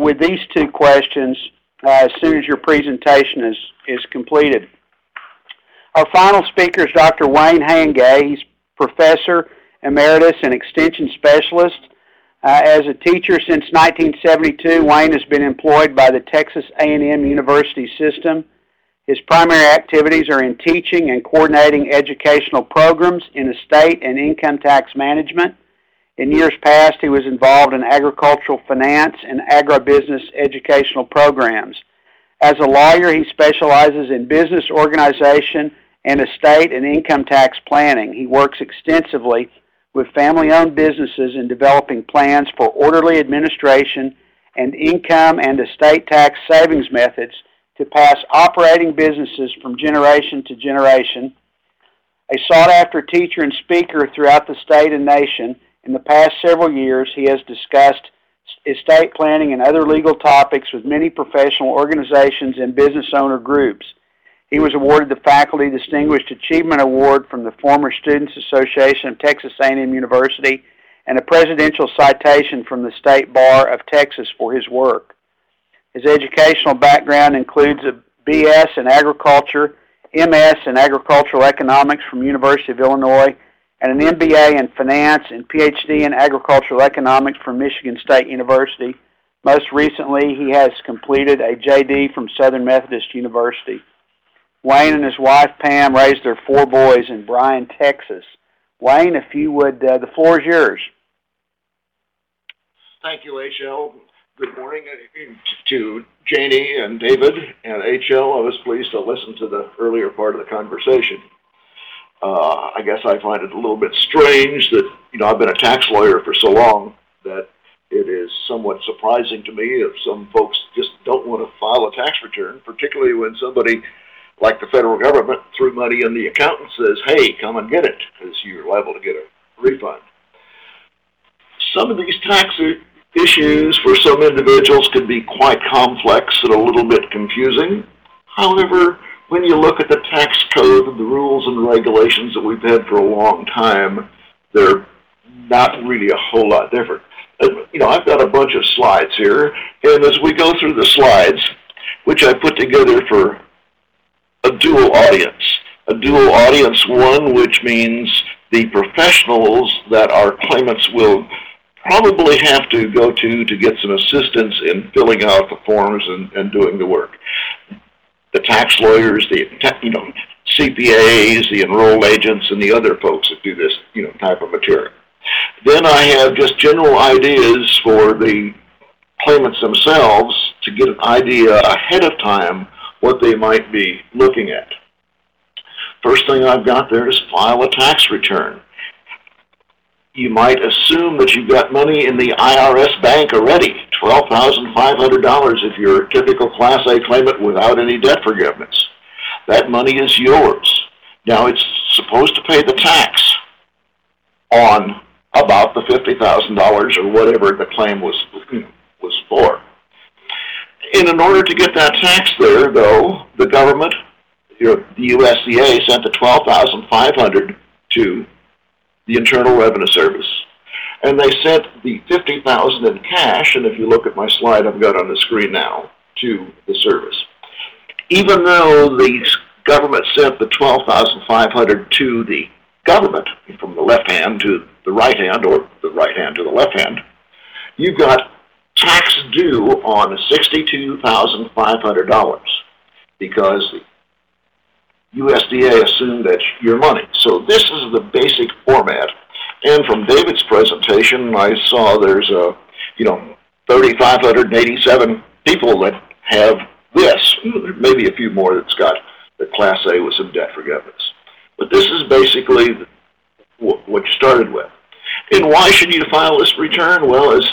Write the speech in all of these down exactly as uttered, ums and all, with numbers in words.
with these two questions uh, as soon as your presentation is, is completed. Our final speaker is Doctor Wayne Hangay. He's Professor Emeritus and Extension Specialist. Uh, as a teacher since nineteen seventy-two, Wayne has been employed by the Texas A and M University System. His primary activities are in teaching and coordinating educational programs in estate and income tax management. In years past, he was involved in agricultural finance and agribusiness educational programs. As a lawyer, he specializes in business organization and estate and income tax planning. He works extensively with family-owned businesses in developing plans for orderly administration and income and estate tax savings methods to pass operating businesses from generation to generation. A sought-after teacher and speaker throughout the state and nation, in the past several years, he has discussed estate planning and other legal topics with many professional organizations and business owner groups. He was awarded the Faculty Distinguished Achievement Award from the former Students Association of Texas A and M University and a presidential citation from the State Bar of Texas for his work. His educational background includes a B S in agriculture, M S in agricultural economics from University of Illinois, and an M B A in finance and P H D in agricultural economics from Michigan State University. Most recently, he has completed a J D from Southern Methodist University. Wayne and his wife, Pam, raised their four boys in Bryan, Texas. Wayne, if you would, uh, the floor is yours. Thank you, H L. Good morning to Janie and David and H L. I was pleased to listen to the earlier part of the conversation. Uh, I guess I find it a little bit strange that, you know, I've been a tax lawyer for so long that it is somewhat surprising to me if some folks just don't want to file a tax return, particularly when somebody like the federal government threw money in the account and says, hey, come and get it, because you're liable to get a refund. Some of these tax issues for some individuals can be quite complex and a little bit confusing. However, when you look at the tax code and the rules and regulations that we've had for a long time, they're not really a whole lot different. You know, I've got a bunch of slides here, and as we go through the slides, which I put together for a dual audience, a dual audience one, which means the professionals that our claimants will probably have to go to to get some assistance in filling out the forms and, and doing the work. The tax lawyers, the you know C P As, the enrolled agents, and the other folks that do this you know type of material. Then I have just general ideas for the claimants themselves to get an idea ahead of time what they might be looking at. First thing I've got there is file a tax return. You might assume that you've got money in the I R S bank already, twelve thousand five hundred dollars if you're a typical Class A claimant without any debt forgiveness. That money is yours. Now it's supposed to pay the tax on about the fifty thousand dollars or whatever the claim was, was for. And in order to get that tax there, though, the government, the U S D A, sent the twelve thousand five hundred dollars to the Internal Revenue Service. And they sent the fifty thousand dollars in cash, and if you look at my slide I've got on the screen now, to the service. Even though the government sent the twelve thousand five hundred dollars to the government, from the left hand to the right hand, or the right hand to the left hand, you've got tax due on sixty-two thousand five hundred dollars because the U S D A assumed that's your money. So this is the basic format. And from David's presentation, I saw there's a, you know, three thousand five hundred eighty-seven people that have this, maybe a few more that's got the Class A with some debt forgiveness. But this is basically what you started with. And why should you file this return? Well, as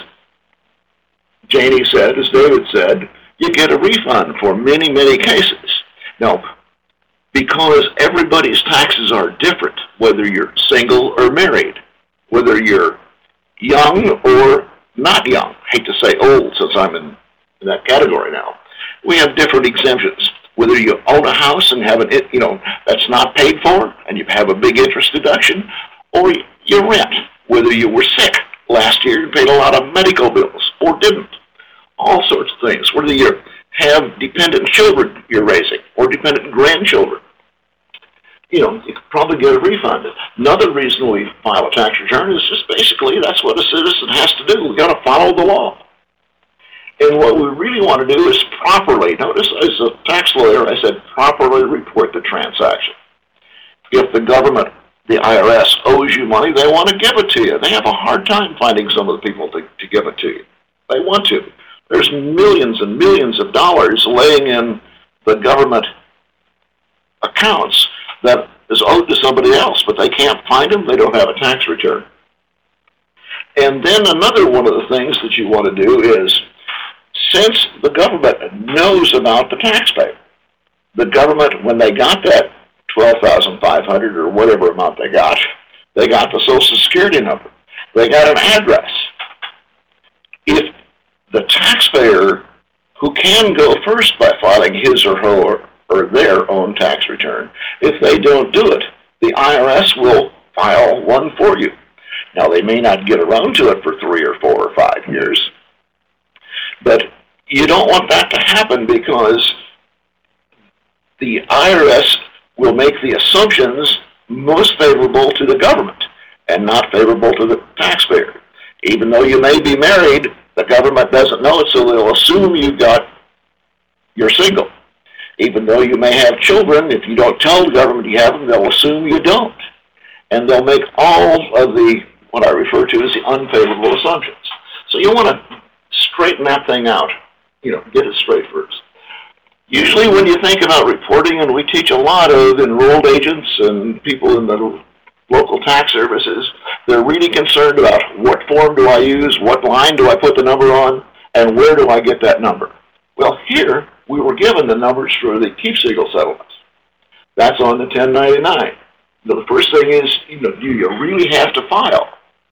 Janie said, as David said, you get a refund for many, many cases. Now, because everybody's taxes are different, whether you're single or married, whether you're young or not young. I hate to say old since I'm in, in that category now. We have different exemptions. Whether you own a house and have an, you know, that's not paid for and you have a big interest deduction, or you rent. Whether you were sick last year and paid a lot of medical bills or didn't. all sorts of things. Whether you have dependent children you're raising or dependent grandchildren, you know, you could probably get a refund. Another reason we file a tax return is just basically that's what a citizen has to do. We've got to follow the law. And what we really want to do is properly, notice as a tax lawyer, I said properly report the transaction. If the government, the I R S, owes you money, they want to give it to you. They have a hard time finding some of the people to, to give it to you. They want to. There's millions and millions of dollars laying in the government accounts that is owed to somebody else, but they can't find them. They don't have a tax return. And then another one of the things that you want to do is, since the government knows about the taxpayer, the government, when they got that twelve thousand five hundred dollars or whatever amount they got, they got the Social Security number. They got an address. If the taxpayer, who can go first by filing his or her or, or their own tax return, if they don't do it, the I R S will file one for you. Now, they may not get around to it for three or four or five years, but you don't want that to happen because the I R S will make the assumptions most favorable to the government and not favorable to the taxpayer. Even though you may be married, the government doesn't know it, so they'll assume you've got, you're single. Even though you may have children, if you don't tell the government you have them, they'll assume you don't. And they'll make all of the, what I refer to as the unfavorable assumptions. So you want to straighten that thing out, you know, get it straight first. Usually when you think about reporting, and we teach a lot of enrolled agents and people in the local tax services, they're really concerned about what form do I use, what line do I put the number on, and where do I get that number. Well, here we were given the numbers for the Keepsigle settlements. That's on the ten ninety-nine. The first thing is, you know, do you really have to file?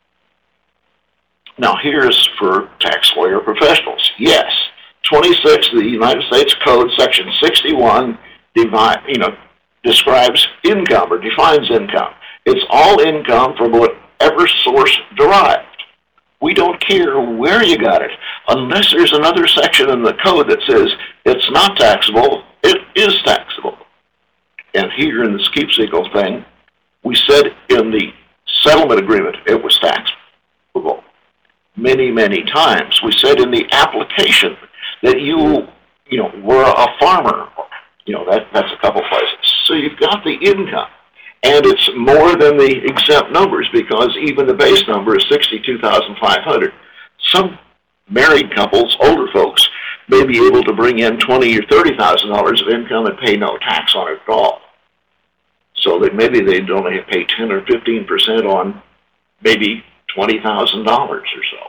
Now, here's for tax lawyer professionals. Yes, twenty-six of the United States Code, Section sixty-one, divide, you know, describes income or defines income. It's all income from whatever source derived. We don't care where you got it, unless there's another section in the code that says it's not taxable, it is taxable. And here in this Keepsigle thing, we said in the settlement agreement it was taxable. Many, many times. We said in the application that you, you know, were a farmer. You know, that, that's a couple places. So you've got the income. And it's more than the exempt numbers because even the base number is sixty-two thousand five hundred dollars. Some married couples, older folks, may be able to bring in twenty thousand or thirty thousand dollars of income and pay no tax on it at all. So that maybe they'd only pay ten or fifteen percent on maybe twenty thousand dollars or so.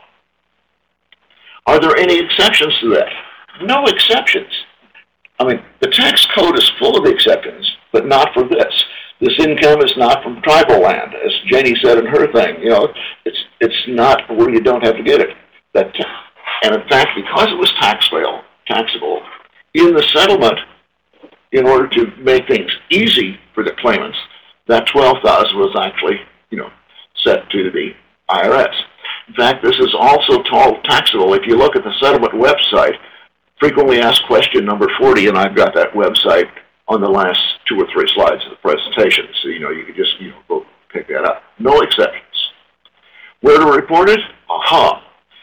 Are there any exceptions to that? No exceptions. I mean, the tax code is full of exceptions, but not for this. This income is not from tribal land, as Janie said in her thing. You know, it's it's not where you don't have to get it. That, and in fact, because it was taxable, taxable in the settlement, in order to make things easy for the claimants, that twelve thousand was actually, you know, set to the I R S. In fact, this is also called taxable. If you look at the settlement website, frequently asked question number forty, and I've got that website on the last two or three slides of the presentation, so you know you could just you know go pick that up. No exceptions. Where to report it? Aha.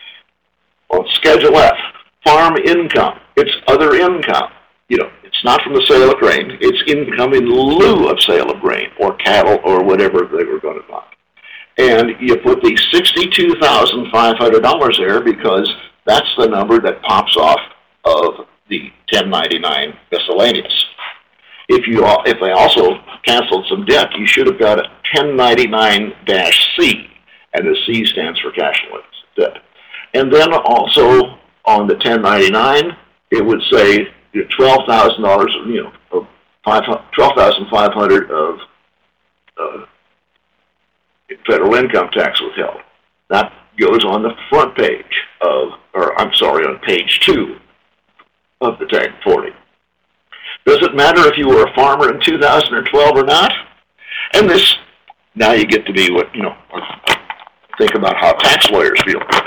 On Schedule F, farm income. It's other income. You know, it's not from the sale of grain. It's income in lieu of sale of grain or cattle or whatever they were going to buy. And you put the sixty-two thousand five hundred dollars there because that's the number that pops off of the ten ninety-nine miscellaneous. If you if they also canceled some debt, you should have got a ten ninety-nine C, and the C stands for cash debt. And then also on the ten ninety-nine, it would say twelve thousand dollars, you know, of twelve thousand five hundred dollars of uh, federal income tax withheld. That goes on the front page of, or I'm sorry, on page two of the ten forty. Does it matter if you were a farmer in two thousand twelve or not? And this, now you get to be what, you know, think about how tax lawyers feel.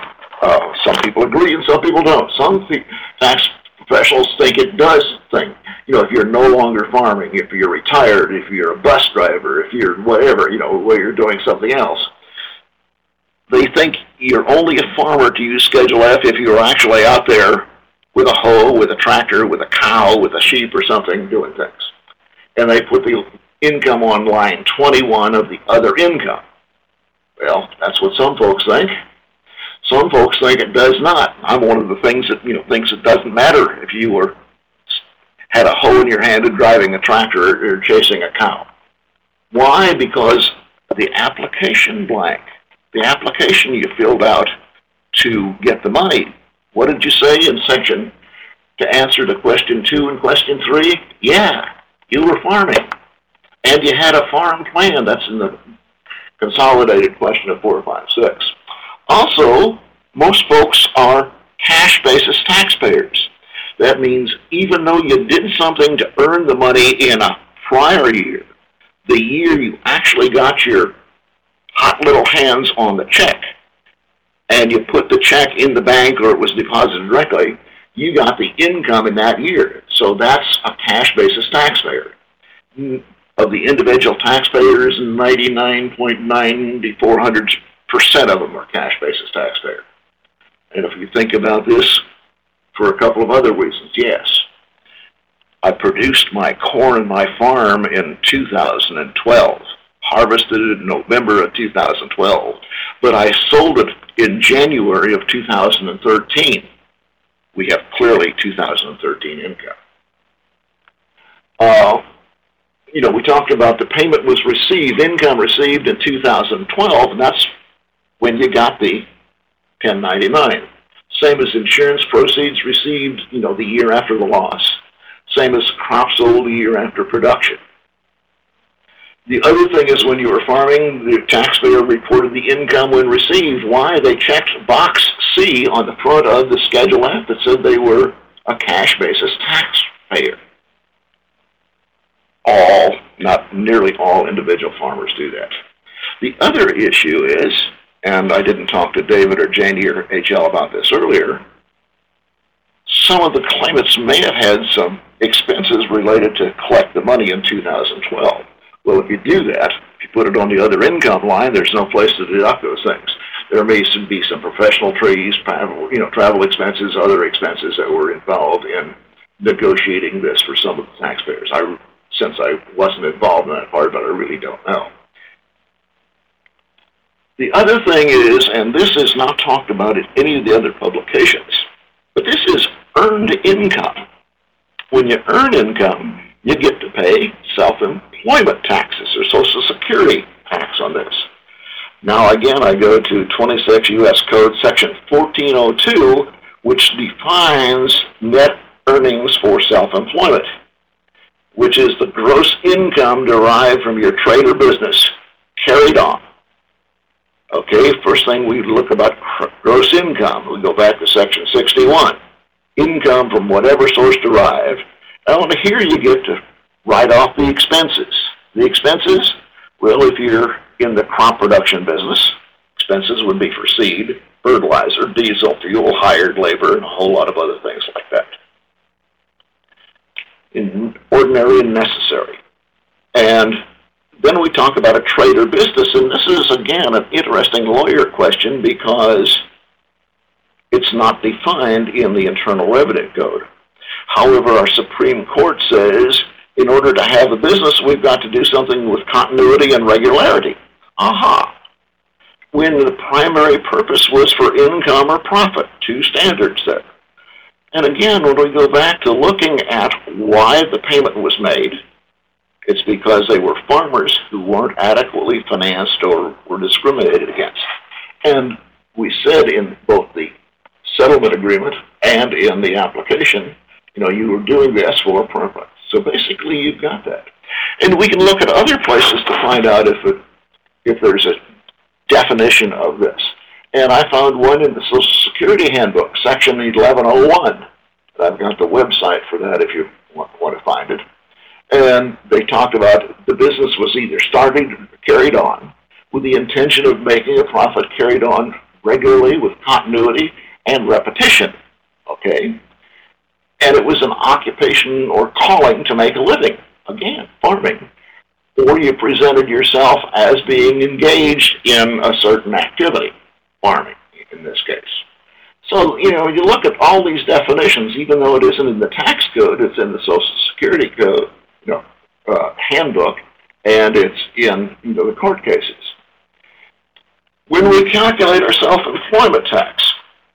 Uh, some people agree and some people don't. Some th- tax professionals think it does think, you know, if you're no longer farming, if you're retired, if you're a bus driver, if you're whatever, you know, where you're doing something else, they think you're only a farmer to use Schedule F if you're actually out there with a hoe, with a tractor, with a cow, with a sheep or something doing things. And they put the income on line twenty-one of the other income. Well, that's what some folks think. Some folks think it does not. I'm one of the things that, you know, thinks it doesn't matter if you were had a hoe in your hand and driving a tractor or, or chasing a cow. Why? Because the application blank, the application you filled out to get the money, what did you say in section to answer to question two and question three? Yeah, you were farming. And you had a farm plan. That's in the consolidated question of four, five, six. Also, most folks are cash basis taxpayers. That means even though you did something to earn the money in a prior year, the year you actually got your hot little hands on the check and you put the check in the bank or it was deposited directly, you got the income in that year. So that's a cash basis taxpayer. Of the individual taxpayers, ninety-nine point nine four hundred percent of them are cash basis taxpayers. And if you think about this for a couple of other reasons, yes, I produced my corn in my farm in two thousand twelve, harvested it in November of two thousand twelve, but I sold it in January of two thousand thirteen. We have clearly two thousand thirteen income. Uh, you know, we talked about the payment was received, income received in two thousand twelve, and that's when you got the ten ninety-nine. Same as insurance proceeds received, you know, the year after the loss. Same as crop sold a year after production. The other thing is when you were farming, the taxpayer reported the income when received. Why? They checked box C on the front of the Schedule F that said they were a cash basis taxpayer. All, not nearly all individual farmers do that. The other issue is, and I didn't talk to David or Janie or H L about this earlier, some of the claimants may have had some expenses related to collect the money in two thousand twelve. Well, if you do that, if you put it on the other income line, there's no place to deduct those things. There may be some professional fees, travel, you know, travel expenses, other expenses that were involved in negotiating this for some of the taxpayers. I, since I wasn't involved in that part, but I really don't know. The other thing is, and this is not talked about in any of the other publications, but this is earned income. When you earn income, you get to pay self-employment taxes or Social Security tax on this. Now, again, I go to twenty-six U S Code Section fourteen oh two, which defines net earnings for self-employment, which is the gross income derived from your trade or business carried on. Okay, first thing we look about gross income. We go back to Section sixty-one. Income from whatever source derived. Now, here you get to write off the expenses. The expenses, well, if you're in the crop production business, expenses would be for seed, fertilizer, diesel, fuel, hired labor, and a whole lot of other things like that. In ordinary and necessary. And then we talk about a trade or business, and this is, again, an interesting lawyer question because it's not defined in the Internal Revenue Code. However, our Supreme Court says in order to have a business, we've got to do something with continuity and regularity. Aha! When the primary purpose was for income or profit, two standards there. And again, when we go back to looking at why the payment was made, it's because they were farmers who weren't adequately financed or were discriminated against. And we said in both the settlement agreement and in the application, you know, you were doing this for a purpose. So basically, you've got that. And we can look at other places to find out if it, if there's a definition of this. And I found one in the Social Security Handbook, Section eleven oh one. I've got the website for that if you want, want to find it. And they talked about the business was either started or carried on with the intention of making a profit carried on regularly with continuity and repetition, okay? And it was an occupation or calling to make a living, again, farming. Or you presented yourself as being engaged in a certain activity, farming in this case. So, you know, you look at all these definitions, even though it isn't in the tax code, it's in the Social Security code, you know, uh, handbook, and it's in, you know, the court cases. When we calculate our self-employment tax,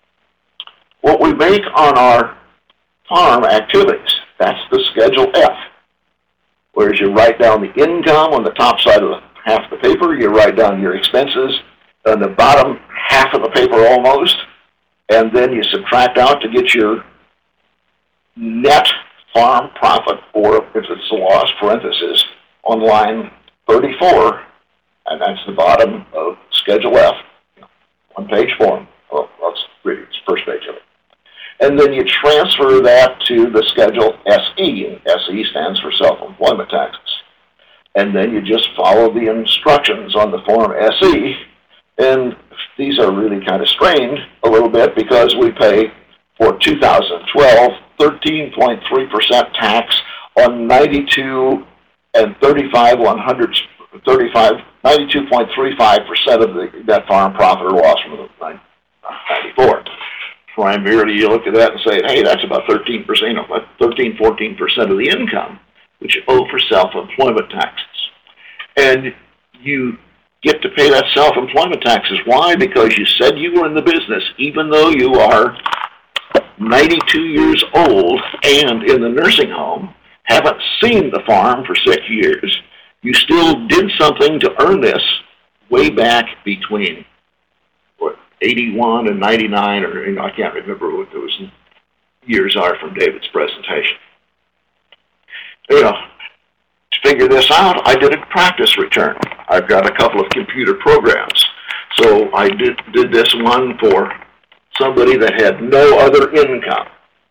what we make on our farm activities, that's the Schedule F. Whereas you write down the income on the top side of the half of the paper, you write down your expenses on the bottom half of the paper almost, and then you subtract out to get your net farm profit, or if it's a loss, parenthesis, on line thirty-four, and that's the bottom of Schedule F, one page form. Well, let's read it, it's the first page of it. And then you transfer that to the Schedule S E, and S E stands for self-employment taxes. And then you just follow the instructions on the Form S E, and these are really kind of strained a little bit because we pay for two thousand twelve thirteen point three percent tax on ninety-two and thirty-five one hundredths, thirty-five, ninety-two point three five percent of the net farm profit or loss from the ninety-four. Primarily, you look at that and say, hey, that's about thirteen percent, you know, thirteen, fourteen percent of the income, which you owe for self-employment taxes. And you get to pay that self-employment taxes. Why? Because you said you were in the business, even though you are ninety-two years old and in the nursing home, haven't seen the farm for six years. You still did something to earn this way back between what, eighty-one and ninety-nine, or you know, I can't remember what those years are from David's presentation. You know, to figure this out, I did a practice return. I've got a couple of computer programs. So I did, did this one for somebody that had no other income.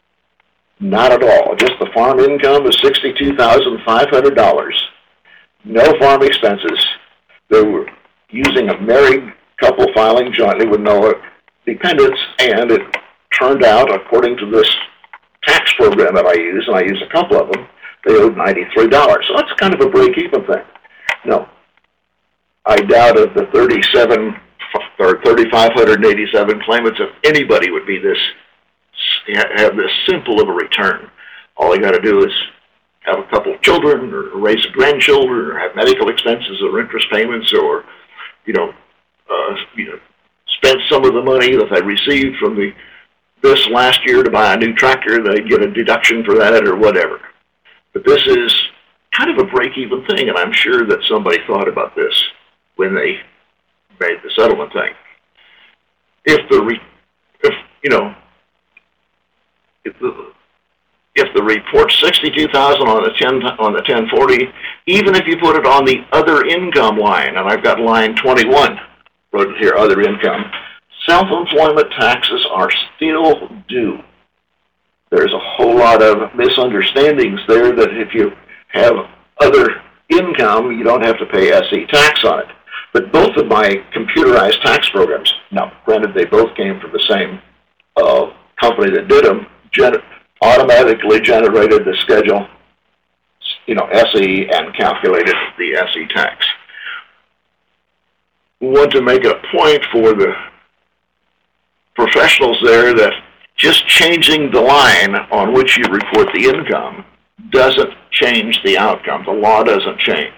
Not at all. Just the farm income is sixty-two thousand five hundred dollars. No farm expenses. They were using a married couple filing jointly with no dependents, and it turned out, according to this tax program that I use, and I use a couple of them, they owed ninety-three dollars. So that's kind of a break-even thing. No, I doubt of the thirty-seven or thirty-five hundred eighty-seven claimants, if anybody would be this, have this simple of a return. All they got to do is have a couple of children, or raise a grandchildren, or have medical expenses, or interest payments, or you know, uh, you know, spend some of the money that they received from the this last year to buy a new tractor. They get a deduction for that, or whatever. But this is kind of a break-even thing, and I'm sure that somebody thought about this when they made the settlement thing. If the re, if you know, if the if the report's sixty-two thousand on the ten on the ten forty, even if you put it on the other income line, and I've got line twenty-one, wrote here, other income, self-employment taxes are still due. There's a whole lot of misunderstandings there that if you have other income, you don't have to pay S E tax on it. But both of my computerized tax programs, now granted they both came from the same uh, company that did them, gen- automatically generated the schedule, you know, S E, and calculated the S E tax. We want to make a point for the professionals there that just changing the line on which you report the income doesn't change the outcome. The law doesn't change.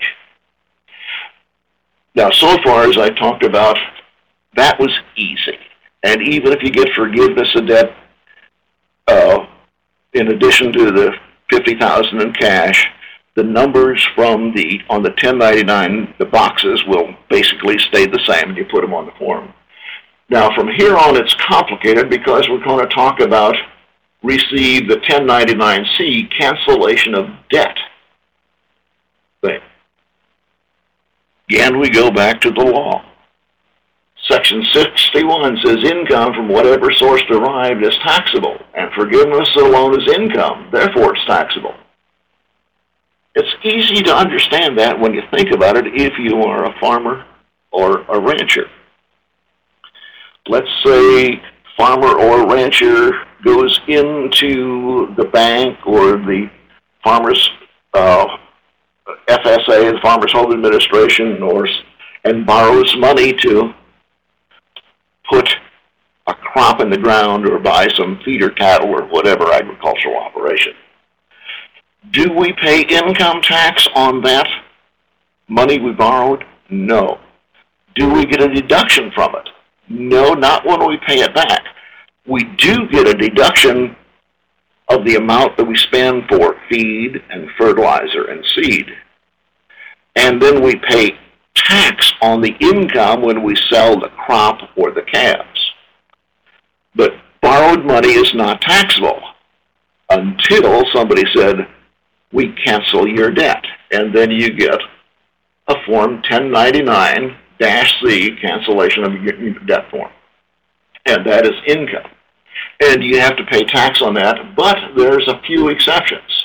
Now, so far as I talked about, that was easy. And even if you get forgiveness of debt, uh, in addition to the fifty thousand dollars in cash, the numbers from the on the ten ninety-nine, the boxes will basically stay the same, and you put them on the form. Now, from here on, it's complicated because we're going to talk about receive the ten ninety-nine C, cancellation of debt thing. Again, we go back to the law. Section sixty-one says income from whatever source derived is taxable, and forgiveness alone is income, therefore it's taxable. It's easy to understand that when you think about it if you are a farmer or a rancher. let's say farmer or rancher goes into the bank or the farmer's uh, F S A, the Farmers Home Administration, or and borrows money to put a crop in the ground or buy some feeder cattle or whatever agricultural operation. Do we pay income tax on that money we borrowed? No. Do we get a deduction from it? No, not when we pay it back. We do get a deduction of the amount that we spend for feed and fertilizer and seed. And then we pay tax on the income when we sell the crop or the calves. But borrowed money is not taxable until somebody said, we cancel your debt. And then you get a Form ten ninety-nine C cancellation of your debt form. And that is income. And you have to pay tax on that, but there's a few exceptions.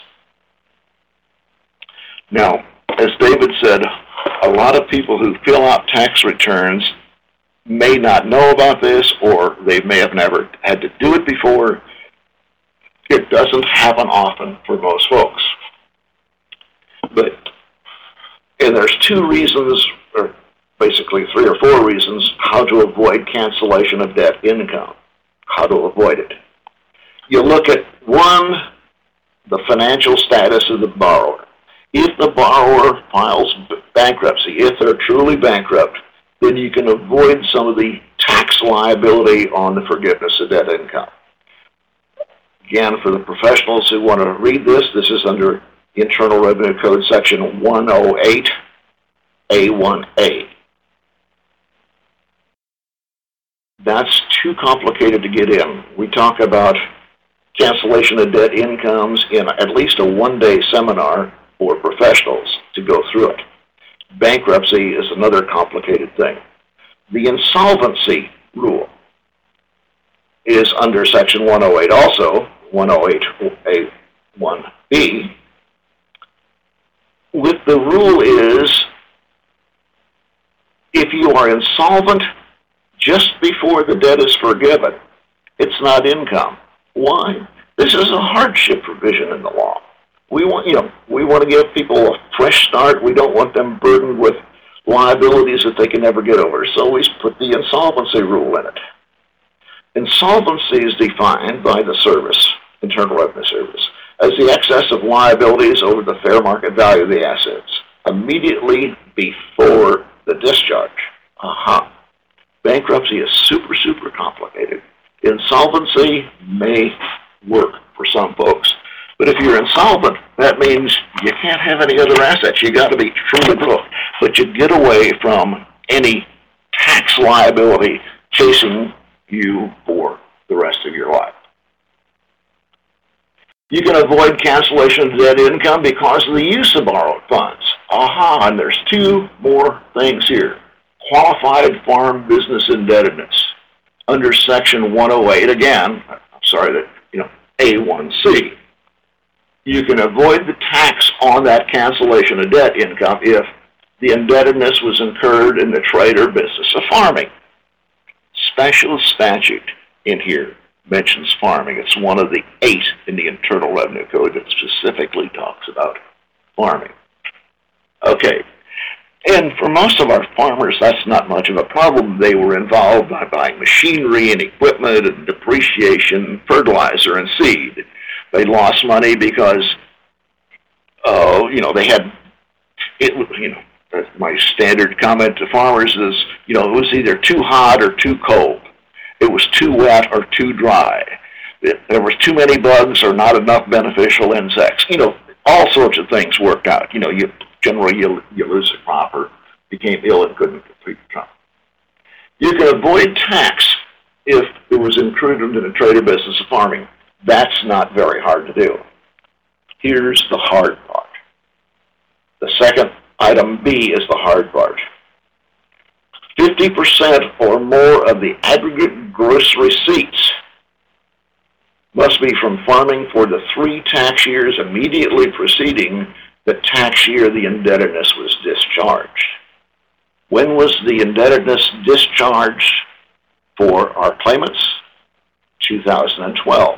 Now, as David said, a lot of people who fill out tax returns may not know about this, or they may have never had to do it before. It doesn't happen often for most folks. But, and there's two reasons, or basically three or four reasons, how to avoid cancellation of debt income, how to avoid it. You look at, one, the financial status of the borrower. If the borrower files bankruptcy, if they're truly bankrupt, then you can avoid some of the tax liability on the forgiveness of debt income. Again, for the professionals who want to read this, this is under Internal Revenue Code Section one oh eight A one A. That's too complicated to get in. We talk about cancellation of debt incomes in at least a one-day seminar for professionals to go through it. Bankruptcy is another complicated thing. The insolvency rule is under Section one oh eight also, one oh eight A one B. With the rule is, if you are insolvent just before the debt is forgiven, it's not income. Why? This is a hardship provision in the law. We want, you know, we want to give people a fresh start. We don't want them burdened with liabilities that they can never get over. So we put the insolvency rule in it. Insolvency is defined by the service, Internal Revenue Service, as the excess of liabilities over the fair market value of the assets immediately before the discharge. Aha. Bankruptcy is super, super complicated. Insolvency may work for some folks. But if you're insolvent, that means you can't have any other assets. You got to be truly broke. But you get away from any tax liability chasing you for the rest of your life. You can avoid cancellation of debt income because of the use of borrowed funds. Aha, and there's two more things here. Qualified farm business indebtedness. Under Section one oh eight, again, I'm sorry, that, you know, A one C. You can avoid the tax on that cancellation of debt income if the indebtedness was incurred in the trade or business of farming. Special statute in here mentions farming. It's one of the eight in the Internal Revenue Code that specifically talks about farming. Okay, and for most of our farmers, that's not much of a problem. They were involved by buying machinery and equipment and depreciation, fertilizer and seed. They lost money because, uh, you know, they had, it, you know, my standard comment to farmers is, you know, it was either too hot or too cold. It was too wet or too dry. It, there was too many bugs or not enough beneficial insects. You know, all sorts of things worked out. You know, you generally you, you lose a crop or became ill and couldn't complete the crop. You can avoid tax if it was included in a trade or business of farming. That's not very hard to do. Here's the hard part. The second item B is the hard part. fifty percent or more of the aggregate gross receipts must be from farming for the three tax years immediately preceding the tax year the indebtedness was discharged. When was the indebtedness discharged? for our claimants, two thousand twelve.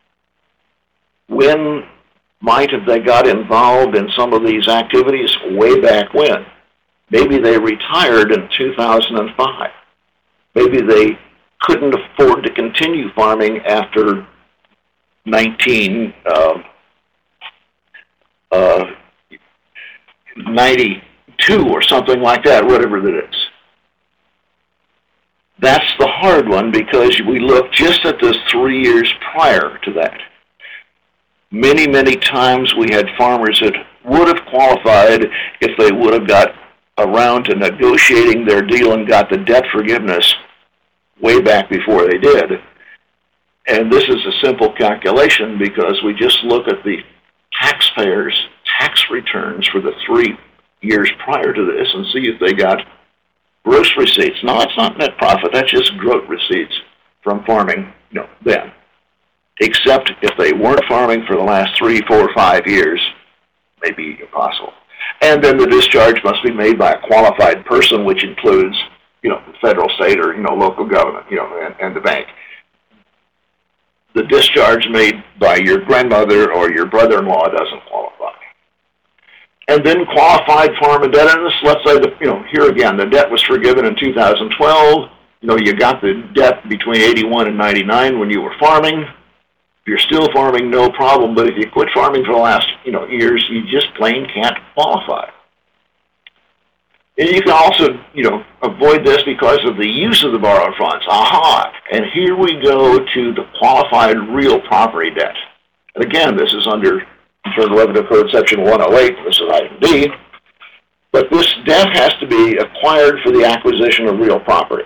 When might have they got involved in some of these activities? Way back when. Maybe they retired in two thousand five. Maybe they couldn't afford to continue farming after nineteen ninety-two or something like that, whatever that is. That's the hard one because we look just at the three years prior to that. Many, many times we had farmers that would have qualified if they would have got around to negotiating their deal and got the debt forgiveness way back before they did. And this is a simple calculation because we just look at the taxpayers' tax returns for the three years prior to this and see if they got gross receipts. No, it's not net profit. That's just gross receipts from farming, you know, then. Except if they weren't farming for the last three, four, five years, maybe impossible. And then the discharge must be made by a qualified person, which includes, you know, the federal, state, or, you know, local government, you know, and, and the bank. The discharge made by your grandmother or your brother-in-law doesn't qualify. And then qualified farm indebtedness, let's say, that, you know, here again, the debt was forgiven in two thousand twelve. You know, you got the debt between eighty-one and ninety-nine when you were farming. If you're still farming, no problem, but if you quit farming for the last, you know, years, you just plain can't qualify. And you can also, you know, avoid this because of the use of the borrowed funds. Aha! And here we go to the qualified real property debt. And again, this is under Internal Revenue Code Section one oh eight, this is item D. But this debt has to be acquired for the acquisition of real property.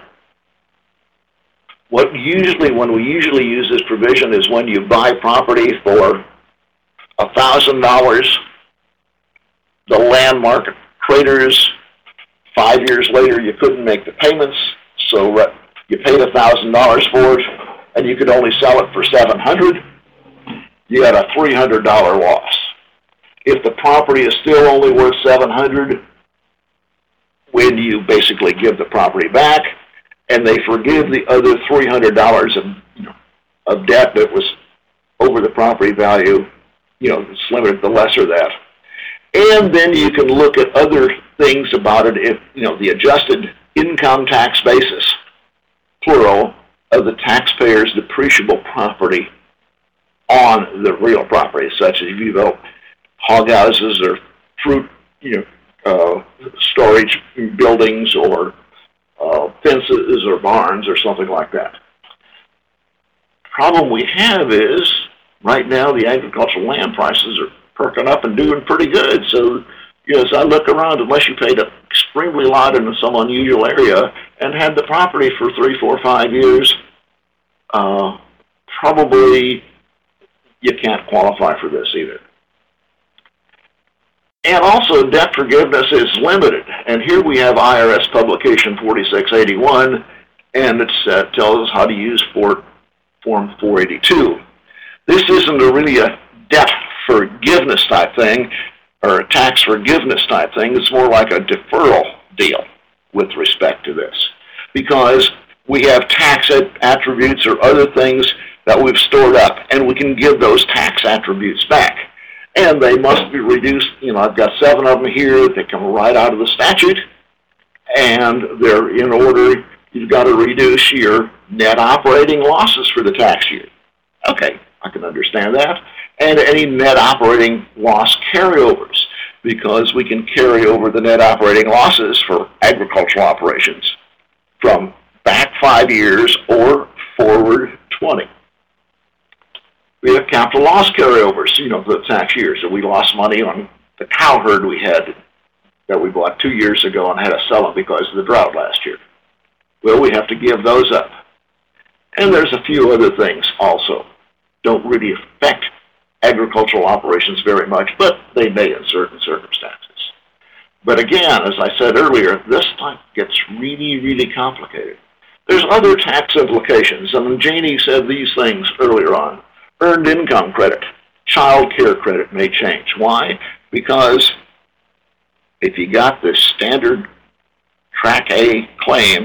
What usually, when we usually use this provision is when you buy property for a thousand dollars, the land market craters. Five years later, you couldn't make the payments, so uh, you paid a thousand dollars for it, and you could only sell it for seven hundred dollars. You had a three hundred dollar loss. If the property is still only worth seven hundred dollars, when you basically give the property back, and they forgive the other three hundred dollars of, you know, of debt that was over the property value, you know, it's limited to less or that. And then you can look at other things about it if, you know, the adjusted income tax basis, plural, of the taxpayer's depreciable property on the real property, such as if you built hog houses or fruit, you know, uh, storage buildings or uh, fences or barns or something like that. Problem we have is, right now the agricultural land prices are perking up and doing pretty good. So, you know, as I look around, unless you paid an extremely lot in some unusual area and had the property for three, four, five years, uh, probably you can't qualify for this either. And also, debt forgiveness is limited. And here we have I R S publication forty-six eighty-one, and it uh, tells us how to use for, Form four eighty-two. This isn't a really a debt forgiveness type thing, or a tax forgiveness type thing. It's more like a deferral deal with respect to this, because we have tax attributes or other things that we've stored up, and we can give those tax attributes back. And they must be reduced. You know, I've got seven of them here that come right out of the statute, and they're in order. You've got to reduce your net operating losses for the tax year. Okay, I can understand that. And any net operating loss carryovers, because we can carry over the net operating losses for agricultural operations from back five years or forward twenty. We have capital loss carryovers, you know, for the tax year. So we lost money on the cow herd we had that we bought two years ago and had to sell them because of the drought last year. Well, we have to give those up. And there's a few other things also. Don't really affect agricultural operations very much, but they may in certain circumstances. But again, as I said earlier, this type gets really, really complicated. There's other tax implications. I mean, Janie said these things earlier on. Earned income credit, child care credit may change. Why? Because if you got the standard Track A claim,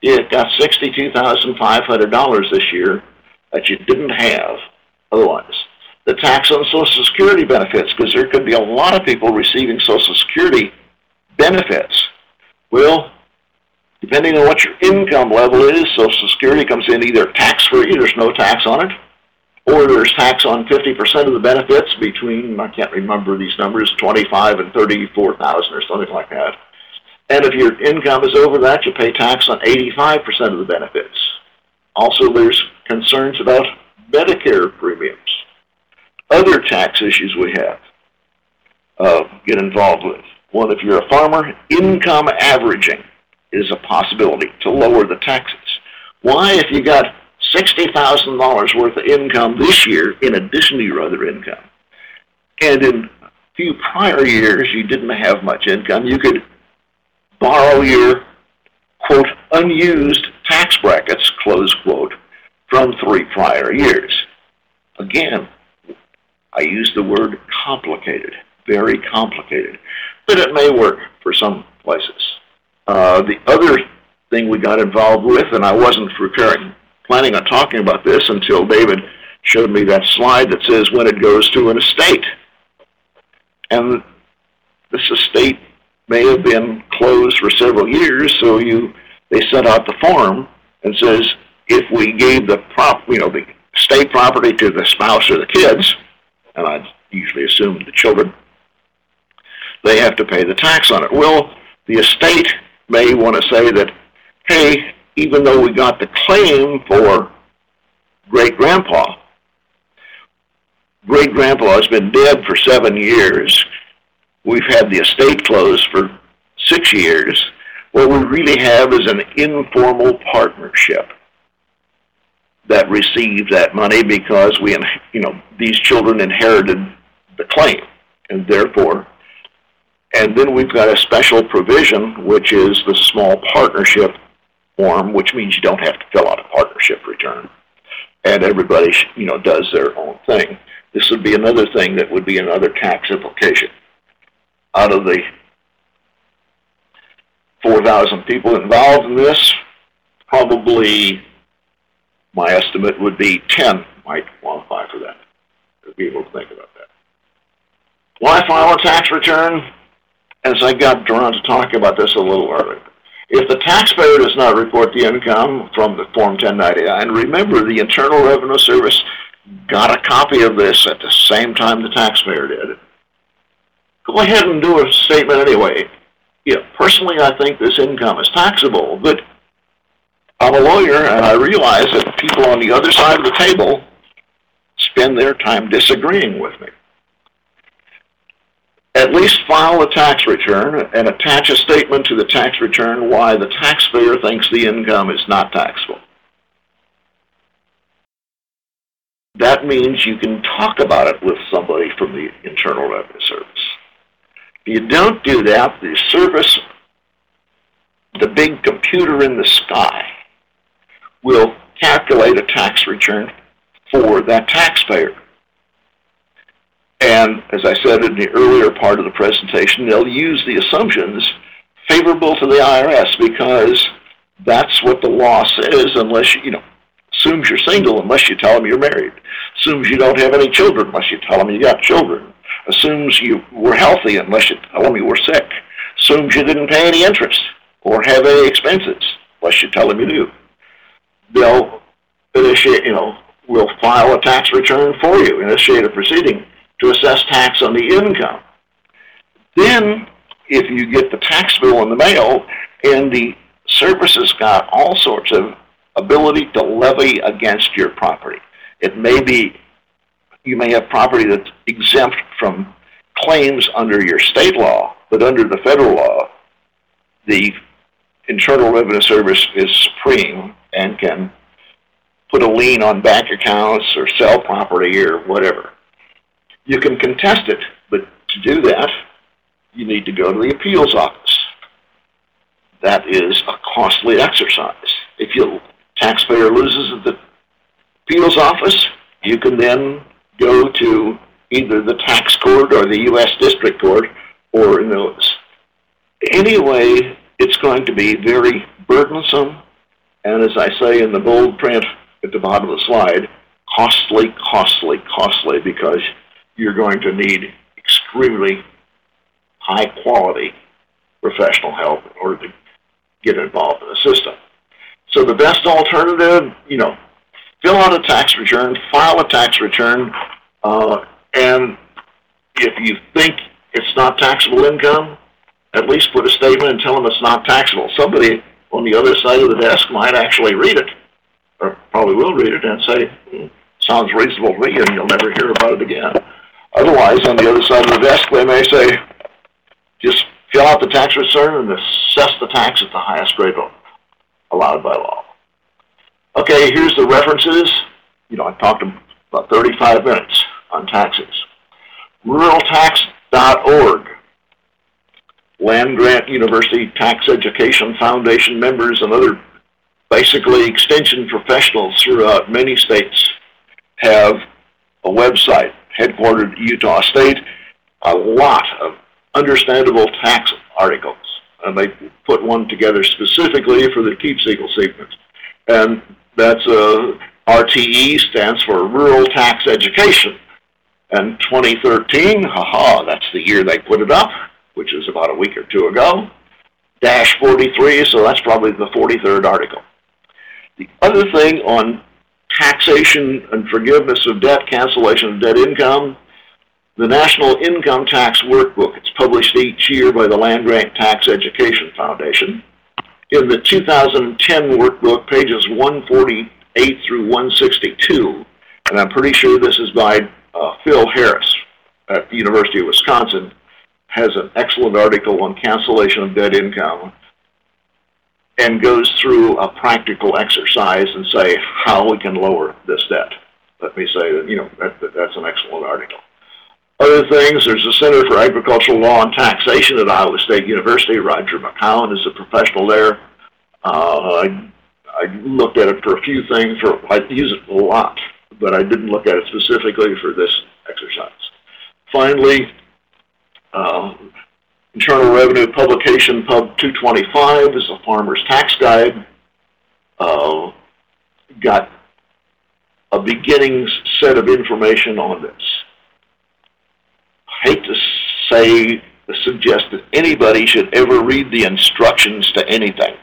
you got sixty-two thousand five hundred dollars this year that you didn't have otherwise. The tax on Social Security benefits, because there could be a lot of people receiving Social Security benefits. Well, depending on what your income level is, Social Security comes in either tax-free, there's no tax on it, or there's tax on fifty percent of the benefits between, I can't remember these numbers, twenty-five and thirty-four thousand or something like that. And if your income is over that, you pay tax on eighty-five percent of the benefits. Also, there's concerns about Medicare premiums. Other tax issues we have uh, get involved with. One, if you're a farmer, income averaging is a possibility to lower the taxes. Why, if you got sixty thousand dollars worth of income this year in addition to your other income, and in a few prior years you didn't have much income, you could borrow your, quote, unused tax brackets, close quote, from three prior years. Again, I use the word complicated, very complicated, but it may work for some places. Uh, the other thing we got involved with, and I wasn't preparing, planning on talking about this until David showed me that slide that says when it goes to an estate. And this estate may have been closed for several years, so you they sent out the form and says if we gave the prop, you know, the estate property to the spouse or the kids, and I usually assume the children, they have to pay the tax on it. Well, the estate may want to say that, hey, even though we got the claim for great-grandpa, great-grandpa has been dead for seven years, we've had the estate closed for six years, what we really have is an informal partnership that received that money because we, you know, these children inherited the claim, and therefore, and then we've got a special provision, which is the small partnership form, which means you don't have to fill out a partnership return, and everybody, you know, does their own thing. This would be another thing that would be another tax implication. Out of the four thousand people involved in this, probably my estimate would be ten might qualify for that, to be able to think about that. Why file a tax return? As I got drawn to talk about this a little earlier, if the taxpayer does not report the income from the Form ten ninety-nine, remember the Internal Revenue Service got a copy of this at the same time the taxpayer did. Go ahead and do a statement anyway. Yeah, personally, I think this income is taxable, but I'm a lawyer, and I realize that people on the other side of the table spend their time disagreeing with me. At least file a tax return and attach a statement to the tax return why the taxpayer thinks the income is not taxable. That means you can talk about it with somebody from the Internal Revenue Service. If you don't do that, the service, the big computer in the sky, will calculate a tax return for that taxpayer. And as I said in the earlier part of the presentation, they'll use the assumptions favorable to the I R S because that's what the law says, unless you, you know, assumes you're single unless you tell them you're married, assumes you don't have any children unless you tell them you got children, assumes you were healthy unless you tell them you were sick, assumes you didn't pay any interest or have any expenses unless you tell them you do. They'll initiate, you know, will file a tax return for you, initiate a proceeding to assess tax on the income. Then, if you get the tax bill in the mail, and the service has got all sorts of ability to levy against your property. It may be, you may have property that's exempt from claims under your state law, but under the federal law, the Internal Revenue Service is supreme and can put a lien on bank accounts or sell property or whatever. You can contest it, but to do that, you need to go to the appeals office. That is a costly exercise. If the taxpayer loses at the appeals office, you can then go to either the tax court or the U S District Court or in those. Anyway, it's going to be very burdensome And as I say in the bold print at the bottom of the slide, costly, costly, costly, because you're going to need extremely high quality professional help in order to get involved in the system. So the best alternative, you know, fill out a tax return, file a tax return, uh, and if you think it's not taxable income, at least put a statement and tell them it's not taxable. Somebody on the other side of the desk might actually read it, or probably will read it and say, hmm, sounds reasonable to me, and you'll never hear about it again. Otherwise, on the other side of the desk, they may say, just fill out the tax return and assess the tax at the highest rate allowed by law. Okay, here's the references. You know, I talked about thirty-five minutes on taxes. rural tax dot org. Land Grant University Tax Education Foundation members and other basically extension professionals throughout many states have a website headquartered in Utah State, a lot of understandable tax articles, and they put one together specifically for the Keepseagle segment. And that's uh, R T E stands for Rural Tax Education. And twenty thirteen, haha, that's the year they put it up, which is about a week or two ago, dash forty-three, so that's probably the forty-third article. The other thing on taxation and forgiveness of debt, cancellation of debt income, the National Income Tax Workbook. It's published each year by the Land Grant Tax Education Foundation. In the two thousand ten workbook, pages one forty-eight through one sixty-two, and I'm pretty sure this is by uh, Phil Harris at the University of Wisconsin, has an excellent article on cancellation of debt income and goes through a practical exercise and say how we can lower this debt. Let me say that, you know, that, that, that's an excellent article. Other things, there's the Center for Agricultural Law and Taxation at Iowa State University. Roger McCowan is a professional there. Uh, I, I looked at it for a few things. For, I use it a lot, but I didn't look at it specifically for this exercise. Finally, uh, Internal Revenue Publication Pub two twenty-five is a farmer's tax guide. Uh, got a beginning set of information on this. I hate to say, to suggest that anybody should ever read the instructions to anything.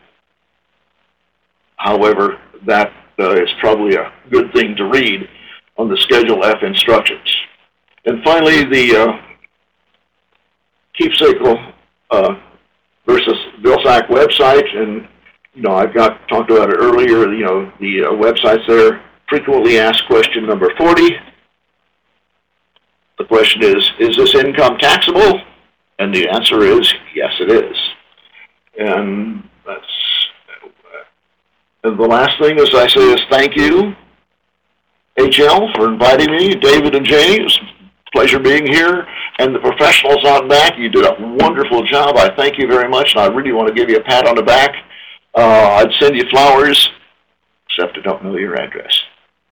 However, that uh, is probably a good thing to read on the Schedule F instructions. And finally, the uh, Keepseagle uh, versus Vilsack website, and you know, I've got talked about it earlier. You know, the uh, websites there. Frequently asked question number forty. The question is, is this income taxable? And the answer is, yes, it is. And that's, and the last thing, as I say, is thank you, H L, for inviting me, David and Janie. It was a pleasure being here. And the professionals out back, you did a wonderful job. I thank you very much, and I really want to give you a pat on the back. Uh, I'd send you flowers, except I don't know your address.